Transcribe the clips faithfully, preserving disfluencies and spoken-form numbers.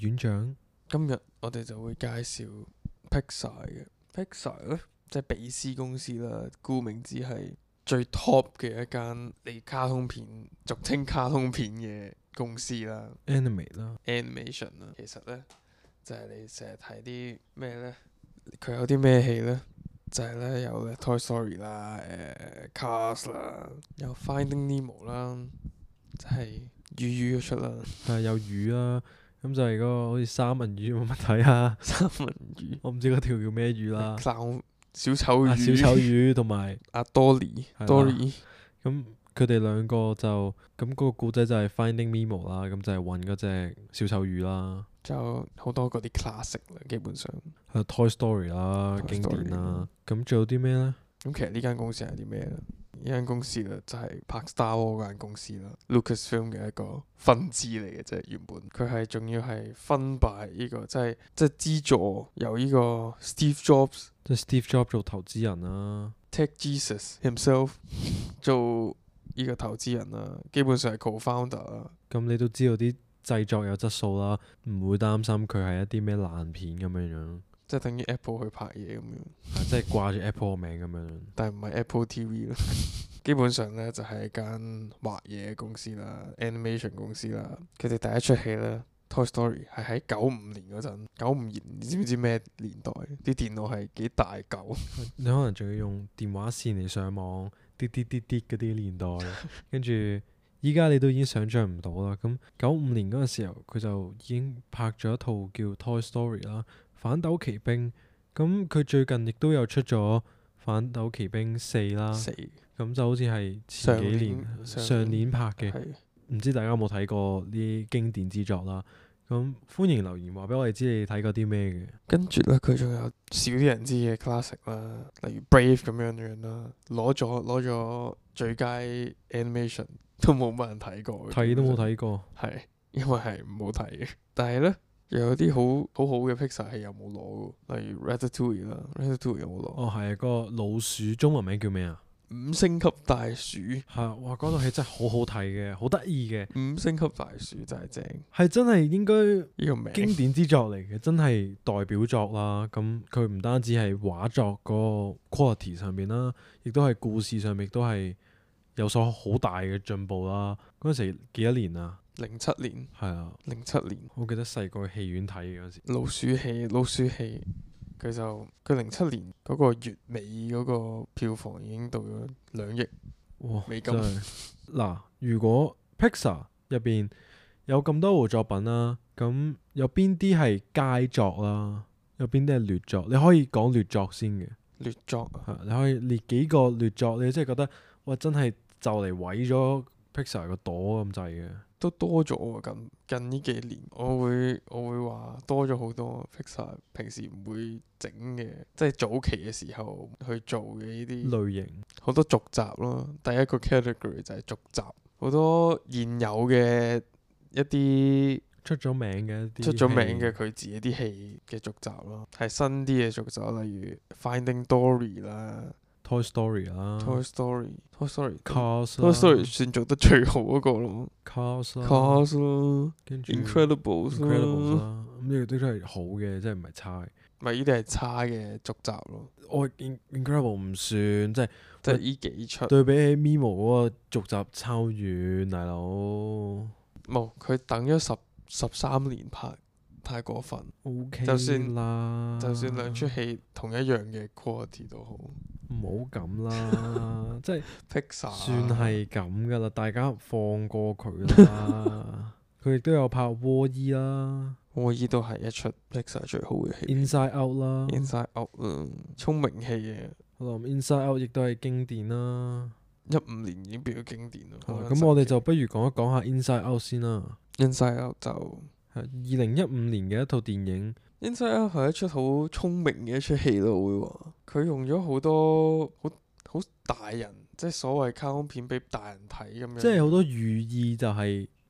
院長。 今日我哋就會介紹 Pixar 嘅 Pixar 咧，即係比斯公司啦。顧名之係最 top 嘅一間你卡通片，俗稱卡通片嘅公司啦 Anime 啦 ，animation 啦。其實咧就係、是、你成日睇啲咩咧，佢有啲咩戲咧？就係咧有咧 Toy Story 啦，誒、呃、Cars 啦，有 Finding Nemo 啦，即係魚魚嗰出啦， 係有魚啦，咁就係嗰個好似三文魚冇乜睇啊， 三文魚， 我唔知嗰條叫咩魚啦， Clown 小丑魚， 啊小丑魚同埋阿 Dory 係啦 Dory 咁佢哋兩個就咁嗰個故仔就係 Finding Nemo 啦，咁就係揾嗰隻小丑魚啦， 就好多嗰啲 classic 啦，基本上。 係 Toy Story 啦 Toy 經典 Story 啦，咁仲有啲咩咧？ 咁其實呢間公司係啲咩咧？呢間公司咧就係拍 Star Wars 嗰間公司啦，Lucasfilm 嘅一個分支嚟嘅啫。原本佢係仲要係分敗呢個，即係即係資助由呢個 Steve Jobs 即係 Steve Jobs 做投資人啦， Tech Jesus himself 做呢個投資人啦，基本上係 co-founder 啦。 咁你都知道啲製作有質素啦，唔會擔心佢係一啲咩爛片咁樣樣， 即係等於 Apple 去拍嘢咁樣， 係即係掛住 Apple 個名咁樣樣。 但係唔係 Apple T V 咯。基本上咧就係、是、一間畫嘢嘅公司啦 ，animation 公司啦。佢哋第一出戲咧，Toy Story 係喺九五年嗰陣，九五年你知唔知咩年代？啲電腦係幾大嚿？ 你可能仲要用電話線嚟上網，滴滴滴滴嗰啲年代，跟住依家你都已經想像唔到啦。咁九五年嗰個時候，佢就已經拍咗一套叫 Toy Story 啦，反斗奇兵。咁佢最近亦都有出咗反斗奇兵四啦， 死咁就好似係前幾年上年上上年年拍嘅， 係唔知大家有冇睇過啲經典之作啦？咁歡迎留言話俾我哋知你睇過啲咩嘅。 跟住咧，佢仲有少啲人知嘅 classic 啦，例如 Brave 咁樣樣啦，攞咗攞咗最佳 animation 都冇乜人睇過， 睇都冇睇過。 係因為係唔好睇嘅。但係咧又有啲好好好嘅 Pixar 係有冇攞嘅，例如 Ratatouille 啦 ，Ratatouille 有冇攞？ 哦，係啊，個老鼠中文名叫咩啊？ 五星級大薯， 係啊，哇！嗰套戲真係好好睇嘅，好得意嘅， 五星級大薯真係正， 係真係應該呢個名經典之作嚟嘅，真係代表作啦。咁佢唔單止係畫作嗰個 quality 上面啦，亦都係故事上面都係有所好大嘅進步啦。嗰陣時幾多年啊？ 零七年， 係啊， 零七年我記得細個去戲院睇嘅嗰陣時。 老鼠戲，老鼠戲。佢就佢零七年嗰個月尾嗰個票房已經到咗兩億哇！ 美金真係嗱，如果 Pixar 入邊有咁多部作品啦，咁有邊啲係佳作啦？有邊啲係劣作？你可以講劣作先嘅， 劣作啊， 係你可以列幾個劣作，你真係覺得哇，真係就嚟毀咗 Pixar 個朵咁滯嘅。 都多咗喎。近近呢幾年，我會我會話多咗好多 Pixar 平時唔會整嘅，即係早期嘅時候去做嘅呢啲類型好多續集咯。第一個 category 就係續集，好多現有嘅一啲出咗名嘅一啲出咗名嘅戲佢自己啲戲嘅續集咯，係新啲嘅續集，例如 Finding Dory 啦。 Toy Story 啦 Toy Story，Toy Story，Toy Cars 啦 Story 算做得最好嗰個咯 Cars 啦 ，Cars 咯跟住 ，Incredibles Incredibles 啦， 啦，咁呢個都係好嘅，即係唔係差嘅。 咪呢啲係差嘅續集咯， 我 In- Incredible 唔算，即係即係呢幾出。 對比起 Mimo 嗰個續集差好遠，大佬。 冇，佢等咗十十三年拍，太過分。 O K 就算啦， 就算兩出戲同一樣嘅 quality 都好唔好咁啦，即係 ，Pixar 算係咁噶啦，大家放過佢啦。佢亦都有拍 Wall-E 啦我依都係一出 Pixar 最好嘅戲 ，Inside Out 啦， ，Inside Out 啦，聰明戲嘅， 好啦，Inside Out 亦都係經典啦。 一五年已經變咗經典啦。 好啦好咁我哋就不如講一講下 Inside Out 先啦。 Inside Out 就係二零一五年嘅一套電影， Inside Out 係一出好聰明嘅一出戲咯，我會話佢用咗好多好好大人，即係所謂卡通片俾大人睇咁樣。 即係好多寓意就係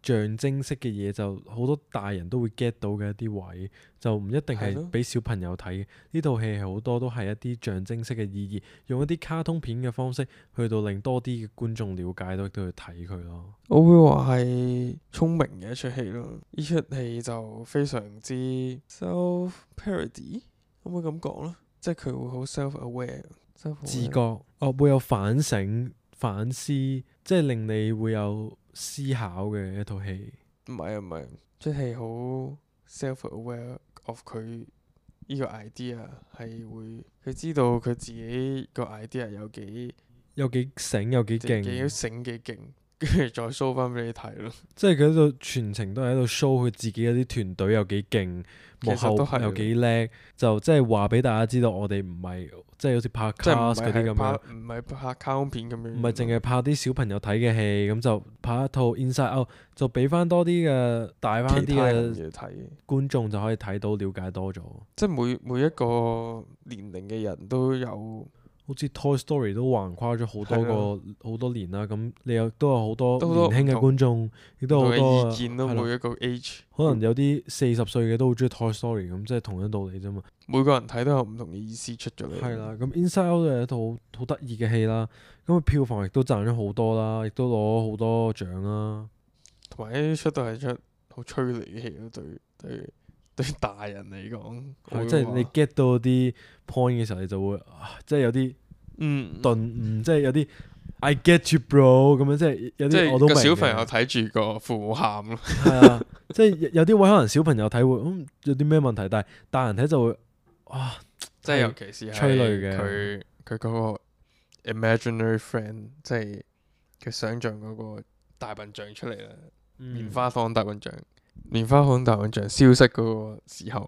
象徵式嘅嘢，就好多大人都會 get 到嘅一啲位，就唔一定係係咯俾小朋友睇嘅。呢套戲係好多都係一啲象徵式嘅意義，用一啲卡通片嘅方式去到令多啲嘅觀眾了解到，亦都去睇佢咯。 我會話係聰明嘅一出戲咯。呢出戲就非常之 self parody，可唔可以咁講咧？即係佢會好 self aware， 自覺，哦會有反省、反思，即係令你會有思考嘅一套戲。 唔係啊，唔係，出戲好 self aware of 佢呢個 idea 係會，佢知道佢自己個 idea 有幾有幾醒，有幾幾勁， 醒幾勁，跟住再 show 翻俾你睇咯。 即係佢喺度全程都係喺度 show 佢自己嗰啲團隊有幾勁，幕其實都後係有幾叻，就即係話俾大家知道，我哋唔係即係好似拍即係唔 cast 係嗰啲咁係拍樣， 唔係拍卡通片咁樣， 唔係淨係拍啲小朋友睇嘅戲，咁就拍一套 Inside Out，就俾翻多啲嘅大翻啲其他人嘅嘅睇。 觀眾就可以睇到了解多咗。 即係每每一個年齡嘅人都有， 好似 Toy Story 都橫跨咗好多係個好多年啦，咁你又都有好多都好多年輕嘅唔同觀眾，亦都唔同嘅有好多意見咯。 係啦每一個 age， 可能有啲四十歲嘅都好中意 Toy Story 咁，即係同樣道理啫嘛。 每個人睇都有唔同嘅意思出咗嚟。 係啦，咁 Inside Out 都係一套好好得意嘅戲啦。咁佢票房亦都賺咗好多啦，亦都攞好多獎啦。 同埋呢出都係出好催淚嘅戲咯，對對對大人嚟講，我會係即係你話 get 到啲 point 嘅時候，你就會啊即係有啲嗯， 頓悟，即係有啲 I get you bro 咁樣，即係有即啲我都明嘅。 係個小朋友睇住個父母喊咯。 係啊，即係有有啲位可能小朋友睇會，嗯，有啲咩問題，但係大人睇就會，哇！ 即係尤其是係催淚嘅佢佢嗰個 imaginary friend，即係佢想像嗰個大笨象出嚟啦。 嗯棉花糖大笨象，棉花糖大笨象消失嗰個時候，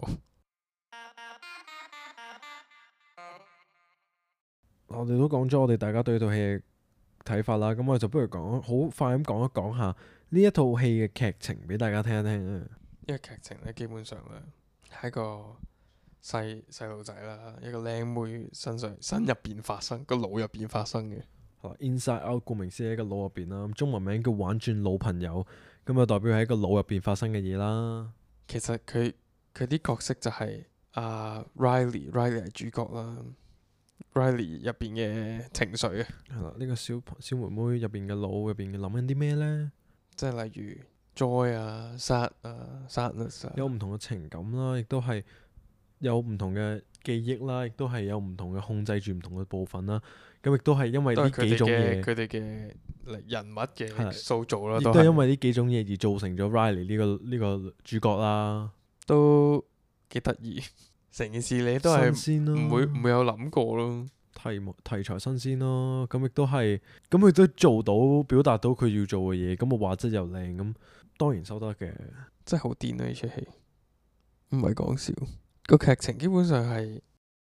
我哋都講咗我哋大家對呢套戲嘅睇法啦，咁我哋就不如講好快咁講一講下呢一套戲嘅劇情俾大家聽一聽啊。 因為劇情咧基本上咧係一個細細路仔啦，一個靚妹身上身入邊發生，個腦入邊發生嘅。 係啦，Inside Out 顧名思義喺個腦入邊啦，咁中文名叫玩轉腦朋友，咁就代表喺個腦入邊發生嘅嘢啦。 其實佢佢啲角色就係、阿、Riley，Riley 係主角啦。Riley 入邊嘅情緒啊， 係啦，呢個小小妹妹入邊嘅腦入邊諗緊啲咩呢？ 即係例如 joy 啊、sad 啊、sadness 啊， 有唔同嘅情感啦，亦都係有唔同嘅記憶啦，亦都係有唔同嘅控制住唔同嘅部分啦。咁亦都係因為呢都係佢哋幾種嘢， 嘅佢哋嘅人物嘅係塑造啦， 亦都係都係因為呢幾種嘢而造成咗 Riley 呢個呢個主角啦。 都幾得意。成件事你都係新鮮咯， 唔會唔會有諗過咯。 題目題材新鮮咯，咁亦都係，咁佢都做到表達到佢要做嘅嘢，咁個畫質又靚，咁當然收得嘅。 真係好癲啊！呢出戲唔係講笑，個劇情基本上係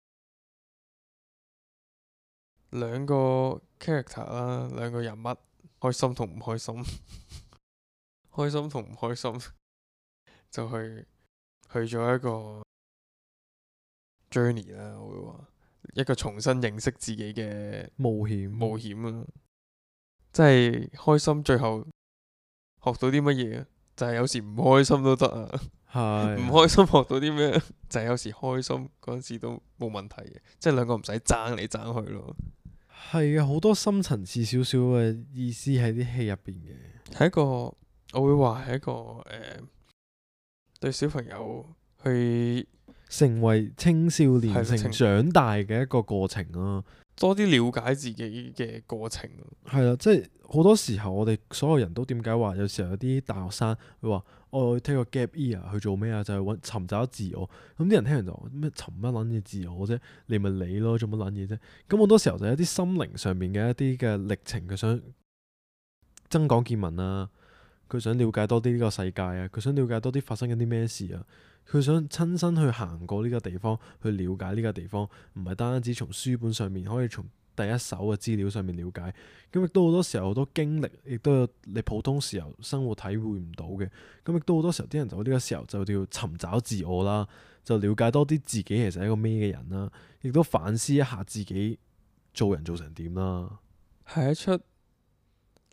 兩個 character 啦，兩個人物，開心同唔開心，開心同唔開心就去去咗一個 journey 啦，我會話一個重新認識自己嘅冒險， 冒險啊！即係開心，最後學到啲乜嘢啊？就係有時唔開心都得啊！ 係唔開心學到啲咩？就係有時開心嗰陣時都冇問題嘅，即係兩個唔使爭嚟爭去咯。 係啊，好多深層次少少嘅意思喺啲戲入邊嘅。 係一個我會話係一個誒、呃，對小朋友去成為青少年成係青長大嘅一個過程啊。 多啲了解自己嘅過程咯。 係啦，即係好多時候我哋所有人都點解話有時候有啲大學生會話我要 take 個 gap year 去做咩啊？就係揾尋找自我。咁啲人聽完就話咩尋乜撚嘢自我啫？你咪你咯，做乜撚嘢啫？咁好多時候就有啲心靈上面嘅一啲嘅歷程，佢想增廣見聞啊，佢想了解多啲呢個世界啊，佢想了解多啲發生緊啲咩事啊，佢想親身去行過呢個地方，去了解呢個地方，唔係單單只從書本上面可以從第一手嘅資料上面了解，咁亦都好多時候好多經歷，亦都有你普通時候生活體會唔到嘅，咁亦都好多時候啲人就呢個時候就要尋找自我啦，就了解多啲自己其實係一個咩嘅人啦，亦都反思一下自己做人做成點啦。 係一出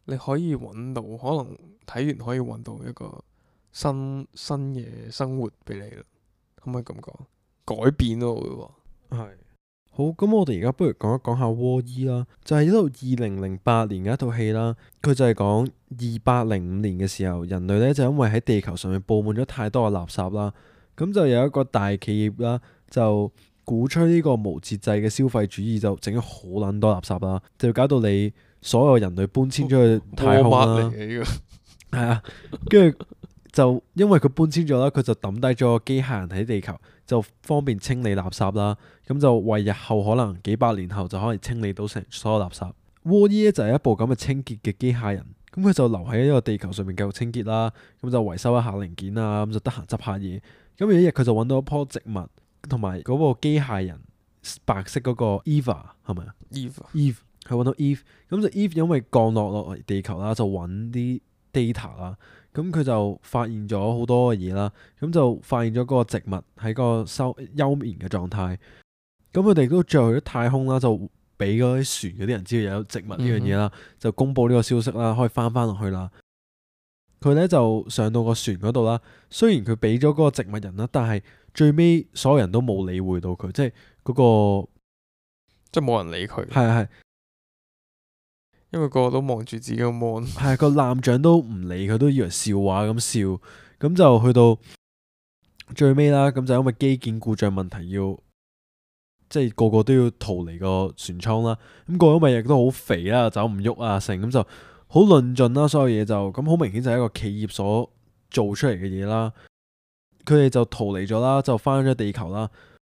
你可以揾到，可能睇完可以揾到一個新新嘅生活俾你啦，可唔可以咁講？改變咯，我會話。 係。好，咁我哋而家不如講一講下 Wall E 啦，就係呢度二零零八年嘅一套戲啦。佢就係講二八零五年嘅時候，人類咧就因為喺地球上面佈滿咗太多嘅垃圾啦，咁就有一個大企業啦，就鼓吹呢個無節制嘅消費主義，就整咗好撚多垃圾啦，就搞到你所有人類搬遷咗去太空啦。 嚟嘅呢個。 係啊，跟住就因為佢搬遷咗啦，佢就抌低咗個機械人喺地球，就方便清理垃圾啦。咁就為日後可能幾百年後就可以清理到成所有垃圾。Wall E 就係一部咁嘅清潔嘅機械人，咁佢就留喺呢個地球上面繼續清潔啦。咁就維修一下零件啊，咁就得閒執下嘢。咁有一日佢就揾到一棵植物，同埋嗰個機械人白色嗰個 Eva 係咪啊 Eve ？Eve 佢揾到 Eve，咁就 Eve 因為降落落嚟地球啦，就揾啲 data 啦。咁佢就發現咗好多嘅嘢啦，咁就發現咗嗰個植物喺個休休眠嘅狀態。咁佢哋都最後去咗太空啦，就俾嗰啲船嗰啲人知道有植物呢樣嘢啦，嗯、就公佈呢個消息啦，可以翻翻落去啦。佢咧就上到個船嗰度啦，雖然佢俾咗嗰個植物人啦，但係最尾所有人都冇理會到佢，即係嗰、嗰個即係冇人理佢。 係係係。 因為個個都望住自己個 mon， 係個艦長都唔理佢，都以為笑話咁笑，咁就去到最尾啦。咁就因為機件故障問題要，要即係個個都要逃離個船艙啦。咁個因為亦都好肥啦，走唔喐啊，成咁就好論盡啦。所有嘢就咁好明顯就係一個企業所做出嚟嘅嘢啦。佢哋就逃離咗啦，就翻咗地球啦。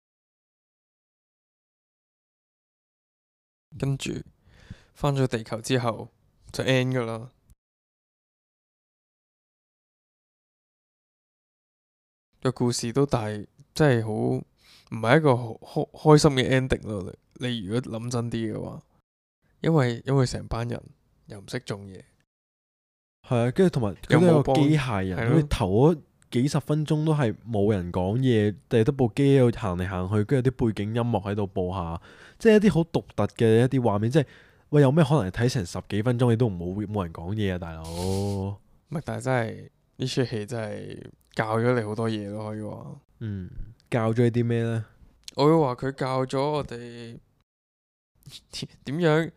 跟住。翻咗地球之後就 end 噶啦，個故事都大，真係好唔係一個好開開心嘅 ending 咯。你你如果諗真啲嘅話，因為因為成班人又唔識種嘢， 係啊，跟住同埋佢都有個機械人，佢頭嗰幾十分鐘都係冇人講嘢，淨係得部機喺度行嚟行去，跟住啲背景音樂喺度播下，即係一啲好獨特嘅一啲畫面，即係。喂，有咩可能睇成十幾分鐘你都唔冇冇人講嘢啊，大佬？唔係，但係真係呢出戲真係教咗你好多嘢咯，可以話。 嗯，教咗你啲咩呢？ 我會話佢教咗我哋點樣。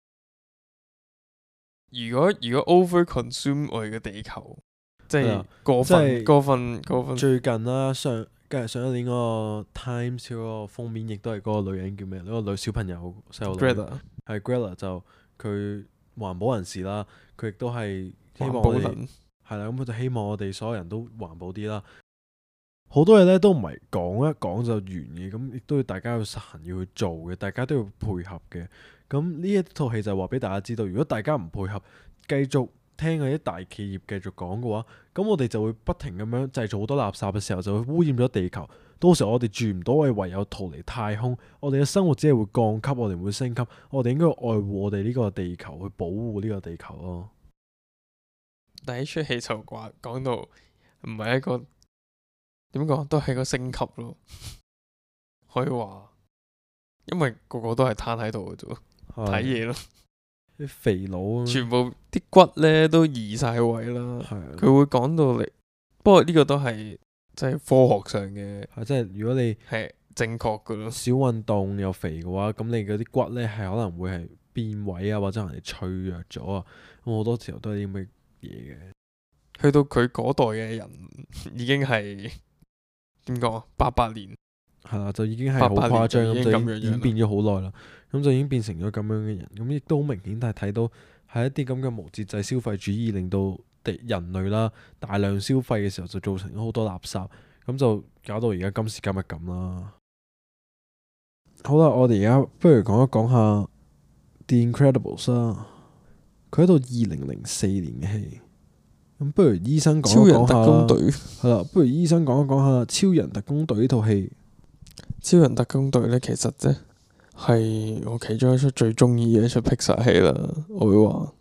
如果如果 over consume 我哋嘅地球，即係過分過分過分。 最近啦，上今日上一年嗰個 Times 嗰個封面，亦都係嗰個女人叫咩？嗰個女小朋友細路女。係 Greta 就佢環保人士啦，佢亦都係希望我哋係啦，咁佢就希望我哋所有人都環保啲啦。好多嘢咧都唔係講一講就完嘅，咁亦都要大家要實行要去做嘅，大家都要配合嘅。咁呢一套戲就話俾大家知道，如果大家唔配合，繼續聽嗰啲大企業繼續講嘅話，咁我哋就會不停咁樣製造好多垃圾嘅時候，就會污染咗地球。到時我哋住唔到，我哋唯有逃離太空。我哋嘅生活只係會降級，我哋唔會升級。我哋應該愛護我哋呢個地球，去保護呢個地球咯。 第一出戲就話講到唔係一個點講，都係個升級咯。可以話，因為個個都係攤喺度嘅啫，睇嘢咯。 啲肥佬， 全部啲骨咧都移晒位啦。佢的會講到你，不過呢個都係。即係科學上嘅， 係即係如果你係正確嘅咯。少運動又肥嘅話，咁你嗰啲骨咧係可能會係變位啊，或者人哋脆弱咗啊。咁好多時候都係啲咁嘅嘢嘅。 去到佢嗰代嘅人已經係點講啊？八八年係啦，就已經係好誇張咁，就演變咗好耐啦。咁就已經變成咗咁樣嘅人。咁亦都好明顯，但係睇到係一啲咁嘅無節制消費主義，令到人類啦，大量消費嘅時候就造成咗好多垃圾，咁就搞到而家今時今日咁啦。好啦，我哋而家不如講一講下 The Incredibles 啦。佢喺度二零零四年嘅戲，咁不如醫生講一講下。超人特工隊係啦，不如醫生講一講下超人特工隊呢套戲。 超人特工隊呢，其實啫係我其中一出最中意嘅一出 Pixar 戲啦，我會話。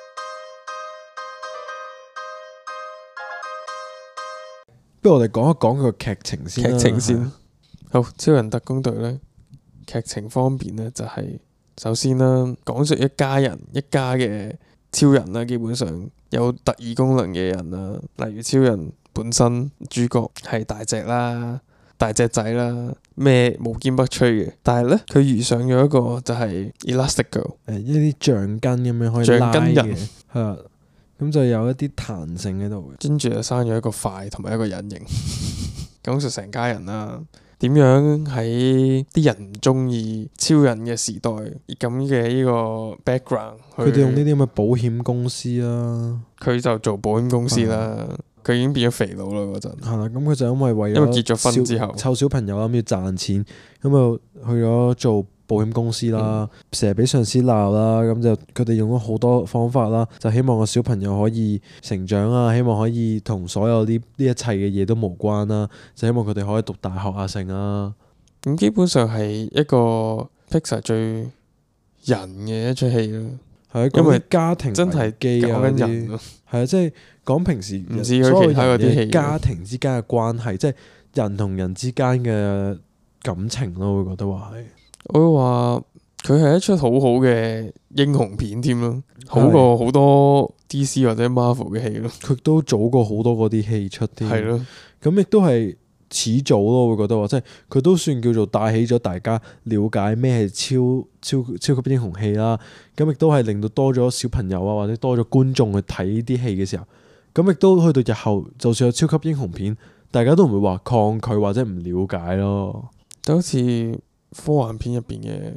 不如我哋講一講佢個劇情先。 劇情先，好，超人特工隊呢，劇情方面呢，就係、是、首先啦，講述一家人一家嘅超人啦，基本上有特異功能嘅人啦，例如超人本身主角係大隻啦、大隻仔啦，咩無堅不摧嘅。但係咧，佢遇上咗一個就係 Elastigirl， 誒一啲橡筋咁樣可以拉橡筋人嘅，係啊，咁就有一啲彈性喺度嘅。 跟住就生咗一個快同埋一個隱形，講述成家人啦。點樣喺啲人唔中意超人嘅時代咁嘅呢個 background， 佢哋用呢啲咁嘅保險公司啦， 佢就做保險公司啦。佢已經變咗肥佬啦嗰陣。 係啦，咁佢就因為為咗因為結咗婚之後湊小朋友諗住賺錢，咁就去咗做保險公司啦，成日俾上司鬧啦，咁就佢哋用咗好多方法啦，就希望個小朋友可以成長啊，希望可以同所有呢呢一切嘅嘢都無關啦，就希望佢哋可以讀大學啊成啊。 咁基本上係一個 Pixar 最人嘅一出戲咯。 係因為家庭真係機啊講緊人啲， 咯。 係啊，即係講平時唔似佢所有其他嗰啲人嘅戲家庭之間嘅關係，即係人同人之間嘅感情咯，會覺得話係。 我會話佢係一出好好嘅英雄片添咯，好過好多 D C 或者 Marvel 嘅戲咯。 佢都早過好多嗰啲戲出添。 係咯， 咁亦都係始早咯，我會覺得話，即係佢都算叫做帶起咗大家了解咩係超超超級英雄戲啦。咁亦都係令到多咗小朋友啊，或者多咗觀眾去睇呢啲戲嘅時候，咁亦都去到日後，就算有超級英雄片，大家都唔會話抗拒或者唔了解咯。 就好似科幻片入邊嘅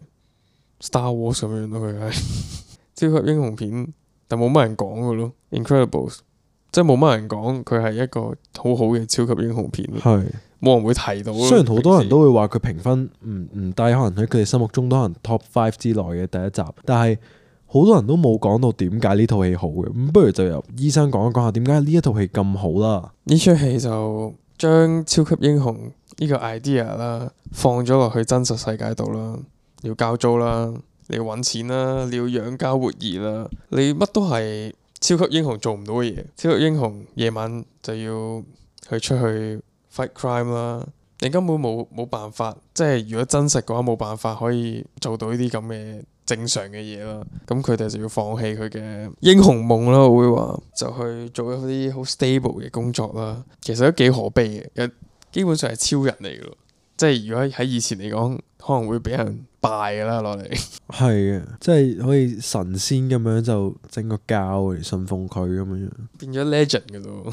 Star Wars 咁樣咯，佢係超級英雄片，但冇乜人講嘅咯。Incredibles 即係冇乜人講佢係一個好好嘅超級英雄片， 係冇人會提到。 雖然好多人都會話佢評分唔唔低，可能喺佢哋心目中都可能 top five 之內嘅第一集，但係好多人都冇講到點解呢套戲好嘅。咁不如就由醫生講一講下點解呢一套戲咁好啦。 呢出戲就將超級英雄呢個 idea 啦，放咗落去真實世界度啦，你要交租啦，你要揾錢啦，你要養家活兒啦，你乜都係超級英雄做唔到嘅嘢。超級英雄夜晚就要去出去 fight crime 啦，你根本冇冇辦法，即係如果真實嘅話冇辦法可以做到呢啲咁嘅正常嘅嘢啦。咁佢哋就要放棄佢嘅英雄夢啦，我會話就去做一啲好 stable 嘅工作啦。其實都幾可悲嘅，基本上係超人嚟嘅咯。即係如果喺以前嚟講，可能會俾人拜㗎啦攞嚟。 係嘅，即係可以神仙咁樣就整個教嚟信奉佢咁樣。 變咗 legend 嘅咯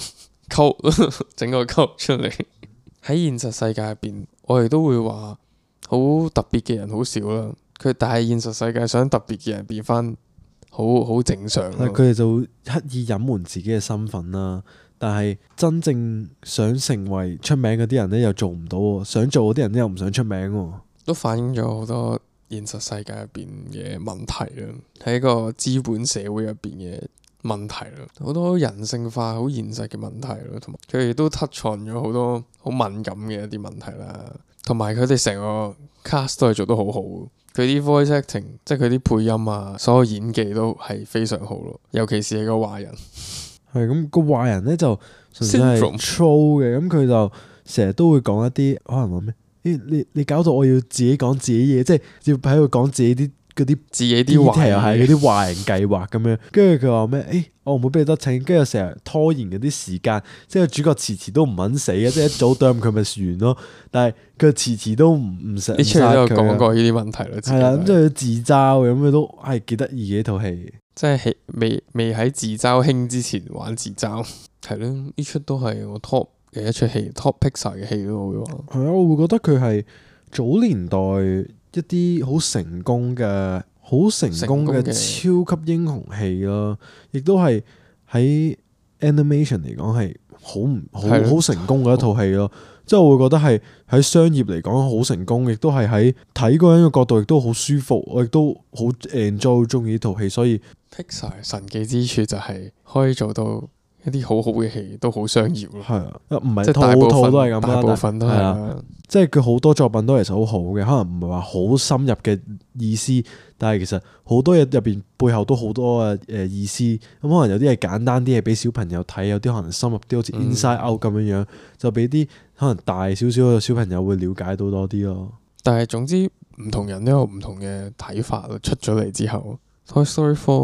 ，cult 整個 cult 出嚟。喺現實世界入邊，我哋都會話好特別嘅人好少啦。佢但係現實世界想特別嘅人變翻好好正常咯。 佢哋就會刻意隱瞞自己嘅身份啦。但係真正想成為出名嗰啲人咧，又做唔到喎；想做嗰啲人咧，又唔想出名喎。 都反映咗好多現實世界入邊嘅問題啦，喺個資本社會入邊嘅問題啦，好多人性化、好現實嘅問題咯，同埋佢哋都 touch on 咗好多好敏感嘅一啲問題啦，同埋佢哋成個 cast 都係做得好好，佢啲 voice acting 即係佢啲配音啊，所有演技都係非常好咯，尤其是係個壞人。 係咁，個壞人咧就純粹係 troll 嘅，咁佢就成日都會講一啲可能話咩？誒你你搞到我要自己講自己嘢，即係要喺度講自己啲嗰啲自己啲壞又係嗰啲壞人計劃咁樣。跟住佢話咩？誒我唔會俾你得逞，跟住成日拖延嗰啲時間，即係個主角遲遲都唔肯死嘅，即係一早啄佢咪完咯。但係佢遲遲都唔唔殺佢。 呢出都有講過呢啲問題咯。 係啦，咁即係自嘲嘅，咁佢都係幾得意嘅呢套戲。 即係未未喺自嘲興之前玩自嘲，係咯，呢出都係我 top 嘅一出戲 ，top Pixar 嘅戲咯，我會話。 係啊，我會覺得佢係早年代一啲好成功嘅、好成功嘅超級英雄戲咯，亦都係喺 animation 嚟講係好唔好好成功嘅一套戲咯。即係我會覺得係喺商業嚟講好成功，亦都係喺睇嗰人嘅角度，亦都好舒服，我亦都好 enjoy 中意呢套戲。所以 Pixar 神奇之處就係可以做到一啲好好嘅戲，都好商業咯。 係啊，唔係即係大部分套套都係咁啦， 大部分都係啦。 即係佢好多作品都其實好好嘅，可能唔係話好深入嘅意思，但係其實好多嘢入邊背後都好多嘅誒意思。咁可能有啲係簡單啲，係俾小朋友睇；有啲可能深入啲，好似 Inside Out 咁樣樣，就俾啲可能大少少嘅小朋友會了解到多啲咯。 但係總之唔同人都有唔同嘅睇法咯。出咗嚟之後，Toy Story Four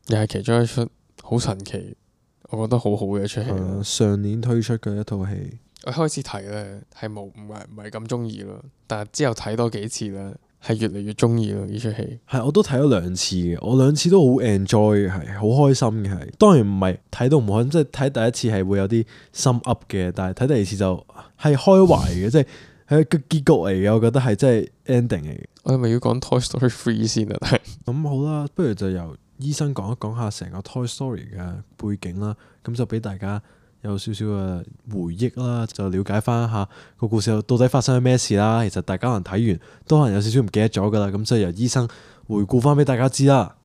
又係其中一出好神奇，我覺得好好嘅一出戲。 係啊上年推出嘅一套戲， 我一開始睇咧係冇唔係唔係咁中意咯，但係之後睇多幾次咧係越嚟越中意咯呢出戲。 係我都睇咗兩次嘅，我兩次都好 enjoy 嘅，係好開心嘅係。當然唔係睇到唔開心，即係睇第一次係會有啲心噏嘅，但係睇第二次就係開懷嘅，即係係個結局嚟嘅，我覺得係真係 ending 嚟嘅。 我係咪要講 Toy Story Three 先啊？ 咁好啦，不如就由醫生講一講下成個 Toy Story 嘅背景啦，咁就俾大家有少少嘅回憶啦，就了解翻下個故事到底發生咗咩事啦。其實大家可能睇完都可能有少少唔記得咗噶啦，咁所以由醫生回顧翻俾大家知啦。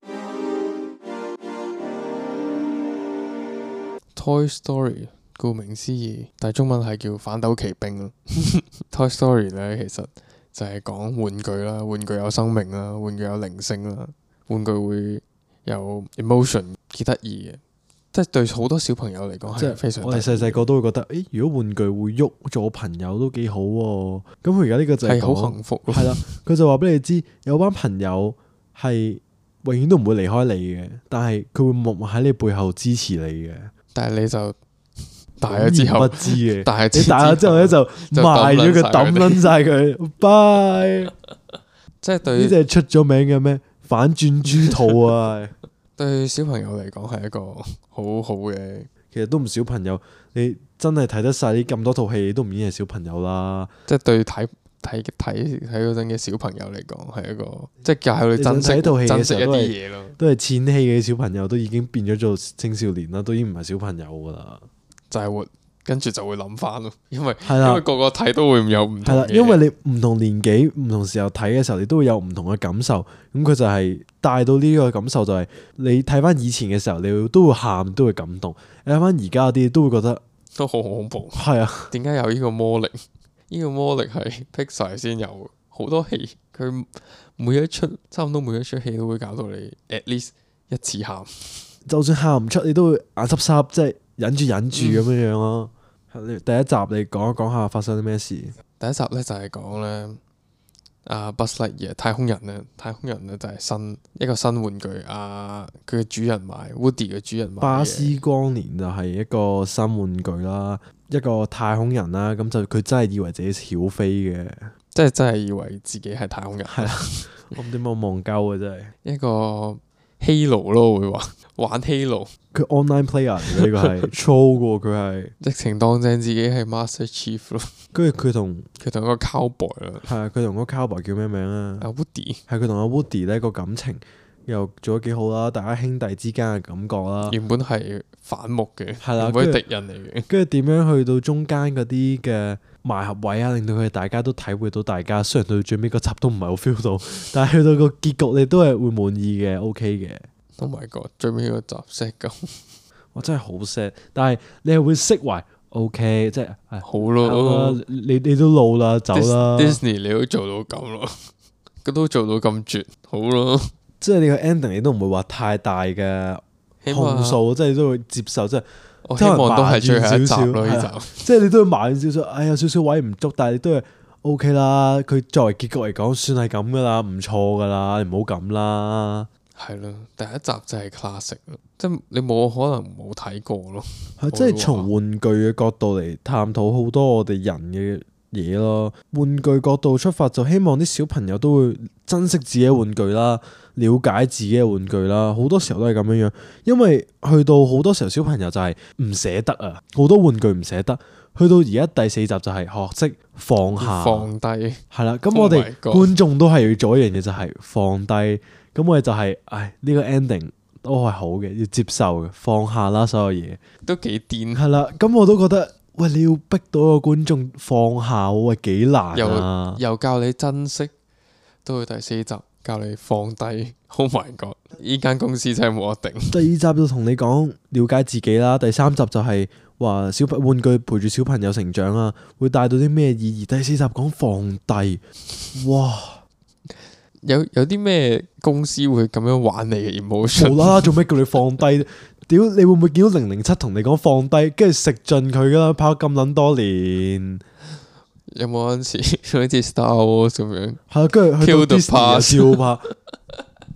Toy Story 顧名思義，但係中文係叫反斗奇兵咯。Toy Story 咧其實就係講玩具啦，玩具有生命啦，玩具有靈性啦，玩具會有 emotion， 幾得意嘅。即係對好多小朋友嚟講係非常。 我哋細細個都會覺得，誒，如果玩具會喐做朋友都幾好喎。咁佢而家呢個就係係好幸福咯。 係啦，佢就話俾你知，有班朋友係永遠都唔會離開你嘅，但係佢會默默喺你背後支持你嘅。 但係你就大咗之後不知嘅， 大你大咗之後咧就賣咗佢抌撚晒佢，拜。 即係對呢隻出咗名嘅咩反轉豬肚啊！ 對小朋友嚟講係一個好好嘅， 其實都唔少朋友，你真係睇得晒呢咁多套戲，都唔已經係小朋友啦。 即係對睇睇睇睇嗰陣嘅小朋友嚟講係一個，即係教佢哋珍惜呢套戲珍惜一啲嘅時候都係嘢咯。 都係千禧嘅小朋友，都已經變咗做青少年啦，都已經唔係小朋友噶啦。 就係會跟住就會諗翻咯，因為係啦因為個個睇都會有唔同係啦， 嘅。 因為你唔同年紀、唔同時候睇嘅時候，你都會有唔同嘅感受。咁佢就係帶到呢個感受，就係你睇翻以前嘅時候，你會都會喊，都會感動。你睇翻而家啲，都會覺得都好恐怖。 係啊， 點解有呢個魔力？呢個魔力係 Pixar 先有，好多戲佢每一出差唔多每一出戲都會搞到你 at least 一次喊。 就算喊唔出，你都會眼濕濕，即係忍住忍住咁樣樣咯。第一集你講一講下發生啲咩事？ 第一集咧就係講咧，阿 Buzz Lightyear 太空人咧，太空人咧就係新一個新玩具，啊佢嘅主人買 Woody 嘅主人買嘅。 巴斯光年就係一個新玩具啦，一個太空人啦，咁就佢真係以為自己曉飛嘅， 即係真係以為自己係太空人。 係啦，我唔知點解忘鳩嘅真係。 一個 Halo 咯，會話玩 Halo， 佢 online player 嚟嘅呢個係粗嘅喎，佢係直情當正自己係 Master Chief 咯。 跟住佢同佢同一個 Cowboy 啦， 係啊，佢同嗰個 cowboy 叫咩名啊？ 阿 Woody 係佢同阿 Woody 咧個感情又做得幾好啦，大家兄弟之間嘅感覺啦。 原本係反目嘅， 係啦原本係敵人嚟嘅。 跟住點樣去到中間嗰啲嘅埋合位啊，令到佢哋大家都體會到大家。雖然到最尾嗰集都唔係好 feel 到，但係去到個結局你都係會滿意嘅 ，OK 嘅。 Oh my god！最尾嗰集 sad 咁， 哇真係好 sad，但係你係會釋懷 OK，即係好咯。 你你都老啦，走啦。 Disney 你都做到咁咯，佢都做到咁絕，好咯。 即係你個 ending 你都唔會話太大嘅控訴，即係你都會接受，即係我希望都係最後一集咯呢集。 即係你都會埋怨少少，哎有少少位唔足，但係你都係 OK 啦。佢作為結局嚟講，算係咁噶啦，唔錯噶啦，你唔好咁啦。 係咯，第一集就係 classic 咯，即係你冇可能冇睇過咯。 係即係從玩具嘅角度嚟探討好多我哋人嘅嘢咯。玩具角度出發，就希望啲小朋友都會珍惜自己嘅玩具啦，了解自己嘅玩具啦。好多時候都係咁樣樣，因為去到好多時候小朋友就係唔捨得啊，好多玩具唔捨得。去到而家第四集就係學識放下， 放低。 係啦，咁我哋觀眾都係要做一樣嘢，就係放低。咁我哋就係、是，唉，呢、這個 ending 都係好嘅，要接受嘅，放下啦，所有嘢都幾癲。 係啦，咁我都覺得，喂，你要逼到個觀眾放下，喂，幾難啊！ 又又教你珍惜，到去第四集教你放低。Oh my god！呢間公司真係冇得頂。 第二集就同你講了解自己啦，第三集就係話小朋玩具陪住小朋友成長啊，會帶到啲咩意義？第四集講放低，哇！ 有有啲咩公司會咁樣玩你嘅 emotion？ 無啦啦做咩叫你放低？屌你會唔會見到零零七同你講放低，跟住食盡佢噶啦？跑咁撚多年， 有冇陣時好似 Star Wars 咁樣？ 係啊，跟住去到 Disney 又笑拍，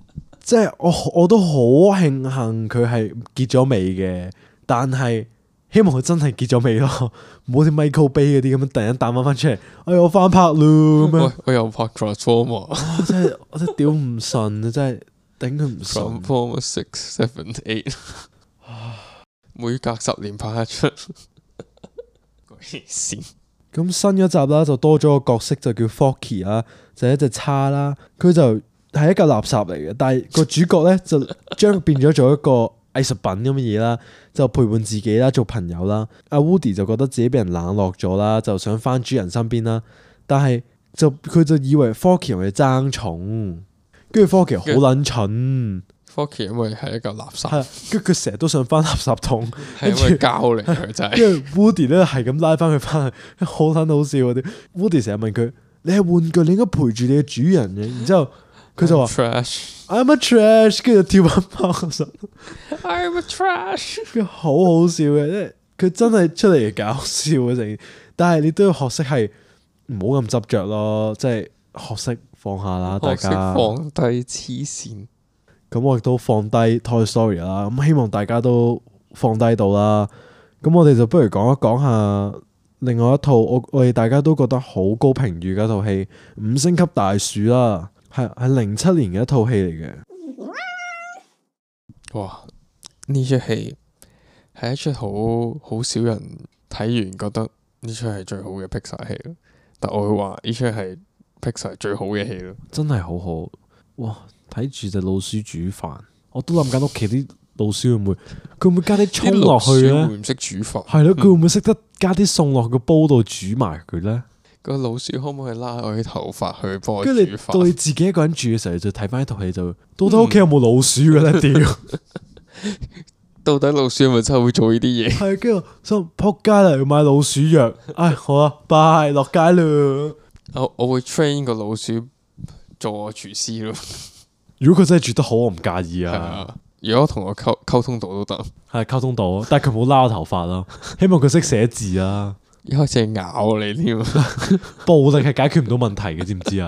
即係我我都好慶幸佢係結咗尾嘅，但係希望佢真係結咗尾咯，唔好似 Michael Bay 嗰啲咁樣突然間彈翻翻出嚟，哎我翻拍咯咁樣。 我又拍 Transformer， 哇真係我真係屌唔順啊！真係頂佢唔順。 Transformer six seven eight，每隔十年拍一出，鬼線。 咁新嗰集啦，就多咗個角色就叫 Forky 啦，就係一隻叉啦。佢就係一嚿垃圾嚟嘅，但係個主角咧就將變咗做一個藝術品咁嘅嘢啦，就陪伴自己啦，做朋友啦。阿 Woody 就覺得自己俾人冷落咗啦，就想翻主人身邊啦。但係就佢就以為 Forky 同佢爭寵，跟住 Forky 好撚蠢。 Forky 因為係一嚿垃圾， 係啊，跟住佢成日都想翻垃圾桶， 係因為膠嚟佢真係。 跟住 Woody 咧係咁拉翻佢翻去，好撚好笑嗰啲。Woody 成日問佢：你係玩具，你應該陪住你嘅主人嘅。然之後佢就話 trash，I'm a trash，跟住就跳翻翻嗰陣。 I'm a trash， 佢好好笑嘅，因為佢真係出嚟搞笑嘅成。但係你都要學識係唔好咁執着咯，即係學識放下啦，大學識家。 放低黐線。 咁我亦都放低 Toy Story 啦，咁希望大家都放低到啦。咁我哋就不如講一講下另外一套我我哋大家都覺得好高評語嘅一套戲《五星級大樹》啦，係係零七年嘅一套戲嚟嘅。 哇！呢出戲係一出好好少人睇完覺得呢出係最好嘅 Pixar 戲咯，但我會話呢出係 Pixar 最好嘅戲咯。 真係好好，哇！睇住隻老鼠煮飯，我都諗緊屋企啲老鼠會唔會佢會唔會加啲葱落去咧？ 會唔識煮飯？ 係咯，佢會唔會識得加啲餸落個煲度煮埋佢咧？ 個老鼠可唔可以拉我啲頭髮去幫我煮跟住你到飯？ 你自己一個人住嘅時候，就睇翻呢套戲就到底屋企有冇老鼠嘅咧？屌！ 到底老鼠係咪真係會做呢啲嘢？ 係，跟住想撲街啦，要買老鼠藥。唉，好啦，拜落街啦。 我我會 train 個老鼠做我廚師咯。 如果佢真係煮得好，我唔介意係啊。 啊，如果同我溝溝通到都得。 係溝通到，但係佢唔好拉我頭髮咯。希望佢識寫字啊。 一開始係咬你添。 暴力係解決唔到問題嘅，知唔知啊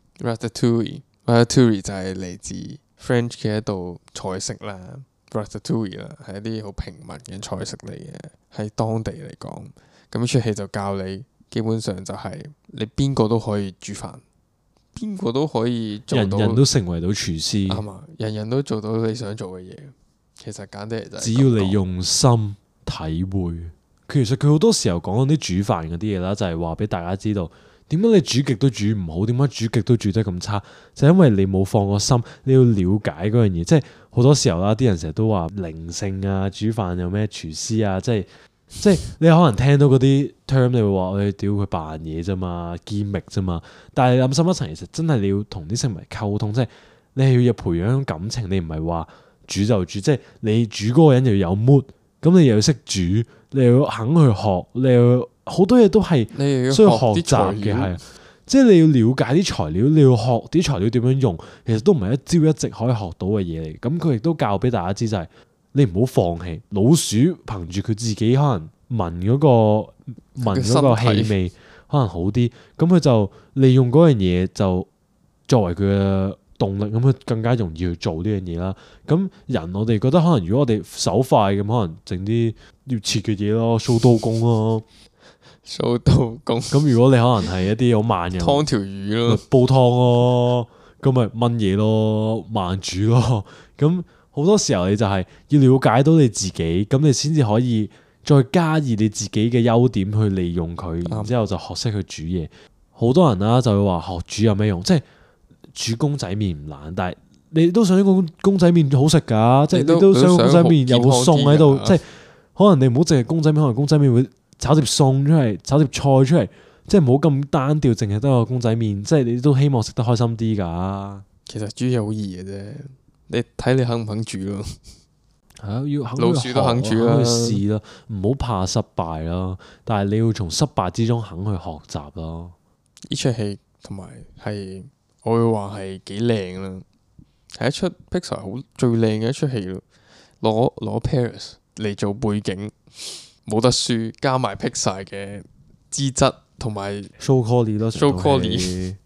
Ratatouille，Ratatouille 就係嚟自 French 嘅一道菜式啦。Ratatouille 啦，係一啲好平民嘅菜式嚟嘅，喺當地嚟講。咁呢出戲就教你，基本上就係你邊個都可以煮飯。邊個都可以做到， 人人都成為到廚師。 啱啊！人人都做到你想做嘅嘢。其實簡單嚟就係只要你用心體會，其實佢好多時候講緊啲煮飯嗰啲嘢啦，就係話俾大家知道點解你煮極都煮唔好，點解煮極都煮得咁差，就係因為你冇放過心，你要了解嗰樣嘢。即係好多時候啦，啲人成日都話靈性啊，煮飯有咩廚師啊，即係。即係你可能聽到嗰啲 term，你會話我哋屌佢扮嘢啫嘛，堅力啫嘛。但係諗深一層，其實真係你要同啲食物溝通，即係你係要培養一種感情。你唔係話煮就煮，即係你煮嗰個人又要有 mood，咁你又要識煮，你又要肯去學，你又要好多嘢都係需要學習嘅，係。即係你要了解啲材料，你要學啲材料點樣用，其實都唔係一朝一夕可以學到嘅嘢嚟。咁佢亦都教俾大家知就係、是。你唔好放棄，老鼠憑住佢自己可能聞嗰、嗰個聞嗰個氣味可能好啲，咁佢就利用嗰樣嘢就作為佢嘅動力，咁佢更加容易去做呢樣嘢啦。咁人我哋覺得可能如果我哋手快咁，可能整啲要切嘅嘢咯，掃刀工咯， 掃刀工。 咁如果你可能係一啲好慢嘅， 劏條魚咯， 煲湯咯，咁咪燜嘢咯，慢煮咯，咁。好多時候你就係要了解到你自己，咁你先至可以再加以你自己嘅優點去利用佢， 嗯、 然之後就學識去煮嘢。好多人啦就會話學煮有咩用？即係煮公仔麵唔難，但係你都想公公仔麵好食㗎，即係你都想公仔麵有個餸喺度，即係可能你唔好淨係公仔麵，可能公仔麵會炒碟餸出嚟，炒碟菜出嚟，即係唔好咁單調，淨係得個公仔麵，即係你都希望食得開心啲㗎。 其實煮嘢好易嘅啫。你睇你肯唔肯煮咯？ 係啊，要肯老鼠都肯煮啦， 去試啦，唔好怕失敗啦。但係你要從失敗之中肯去學習咯。 呢出戲同埋係我會話係幾靚啦，係一出 Pixar 好最靚嘅一出戲咯。攞攞 Paris 嚟做背景，冇得輸，加埋 Pixar 嘅資質同埋 show quality 咯 show quality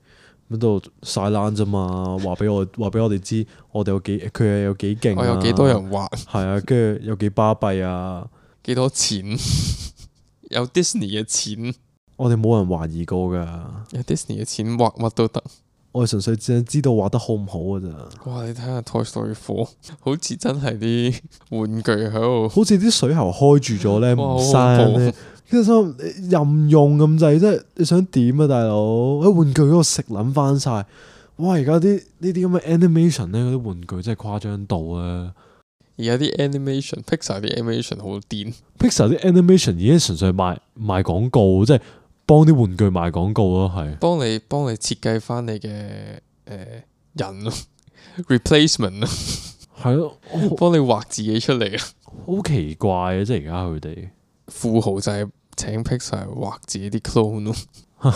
喺度晒冷啫嘛，話俾我話俾我哋知，我哋有幾佢係有幾勁、啊， 我有幾多人畫， 係啊，跟住有幾巴閉啊， 幾多錢，有 Disney 嘅錢， 我哋冇人懷疑過㗎， 有 Disney 嘅錢畫乜都得。 我哋純粹只係知道畫得好唔好㗎咋。 哇！你睇下 Toy Story Four，好似真係啲玩具喺度， 好似啲水喉開住咗咧，唔哇好閂咧恐， 跟住心諗任用咁滯，即係你想點啊，大佬？喺玩具嗰度食撚翻晒，哇！而家啲呢啲咁嘅 animation 咧，嗰啲玩具真係誇張到啊！ 而家啲 animation Pixar 啲 animation 好癲， Pixar 啲 animation 已經純粹賣賣廣告，即係幫啲玩具賣廣告咯，係。 幫你幫你設計翻你嘅誒、呃、人咯，replacement 咯， 係咯， 幫你畫自己出嚟啊！ 好奇怪啊！即係而家佢哋富豪就係請 Pixar 畫自己啲 clone 咯，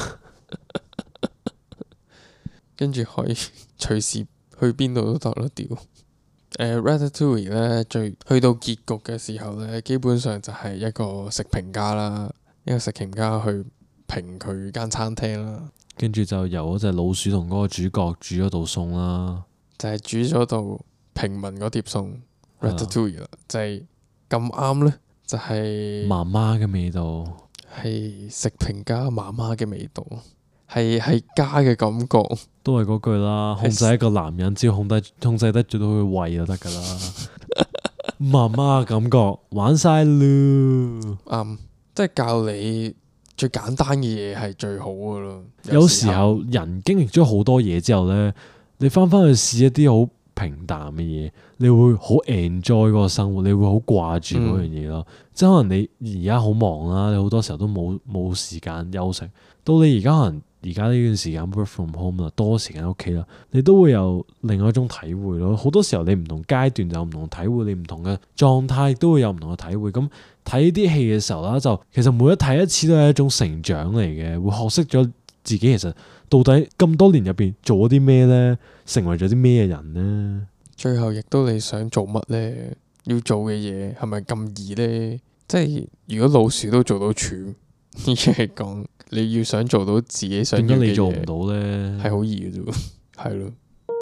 跟住可以隨時去邊度都得咯，屌！誒 Ratatouille 咧，最去到結局嘅時候咧，基本上就係一個食評家啦，一個食評家去評佢間餐廳啦， 跟住就由嗰隻老鼠同嗰個主角煮咗道餸啦， 就係煮咗道平民嗰碟餸係啦 Ratatouille 啦，就係咁啱咧，就係媽媽嘅味道。 係食評家媽媽嘅味道，係係家嘅感覺。 都係嗰句啦，控制一個男人，只要控制控制得住到佢胃就得噶啦。媽媽感覺玩晒嚕。 啱，即係教你最簡單嘅嘢係最好噶咯。 有時候人經歷咗好多嘢之後呢，你翻返去試一啲好平淡嘅嘢，你會好 enjoy 嗰個生活，你會好掛住嗰樣嘢咯。即係可能你而家好忙啦，你好多時候都冇冇時間休息。到你而家可能而家呢段時間 work from home 啦，多時間喺屋企啦，你都會有另外一種體會咯。好多時候你唔同階段就有唔同體會，你唔同嘅狀態都會有唔同嘅體會。咁睇啲戲嘅時候啦，就其實每一睇一次都係一種成長嚟嘅，會學識咗自己其實到底咁多年入邊做咗啲咩呢？成為咗啲咩人呢？ 最後亦都你想做乜呢？要做嘅嘢係咪咁易呢？即係如果老鼠都做到柱，依家係講你要想做到自己想要嘅嘢， 點解你做唔到呢？ 係好易嘅啫，係咯。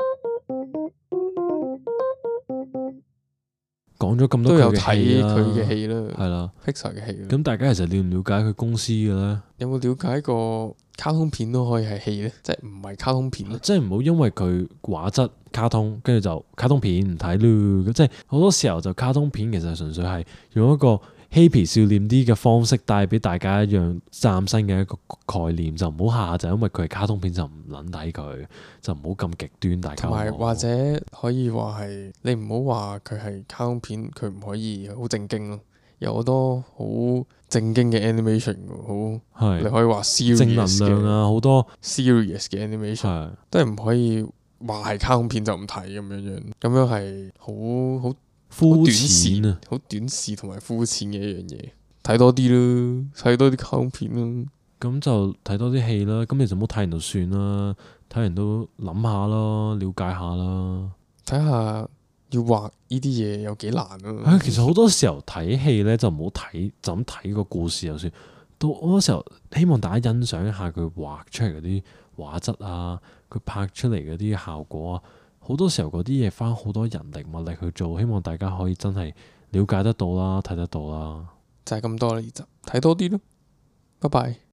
講咗咁多都有佢嘅戲啦， 睇佢嘅戲啦， 係啦。 Pixar 嘅戲啦。 咁大家其實了唔了解佢公司嘅呢？ 有冇了解過卡通片都可以係戲呢？即係唔係卡通片咧？ 即係唔好因為佢畫質卡通，跟住就卡通片唔睇咯。即係好多時候就卡通片其實純粹係用一個嬉皮笑臉啲嘅方式帶俾大家一樣嶄新嘅一個概念，就唔好下下就因為佢係卡通片就唔撚睇佢，就唔好咁極端。大家同埋好或者可以話係你唔好話佢係卡通片，佢唔可以好正經咯。有好多好正經嘅 animation 喎，好你係可以話 serious 正能量啊，好多 serious 嘅 animation， 係都係唔可以話係卡通片就唔睇咁樣樣，咁樣係好好膚短淺啊。 好短視同埋膚淺嘅一樣嘢。睇多啲咯，睇多啲卡通片咯。 咁就睇多啲戲啦。咁你就唔好睇完就算啦，睇完都諗下咯，了解下啦。 睇下要畫呢啲嘢有幾難啊！ 唉，其實好多時候睇戲咧就唔好睇，就咁睇個故事就算。到好多時候希望大家欣賞一下佢畫出嚟嗰啲畫質啊，佢拍出嚟嗰啲效果啊。好多時候嗰啲嘢花好多人力物力去做，希望大家可以真係了解得到啦，睇得到啦。 就係咁多啦，呢集睇多啲咯，拜拜。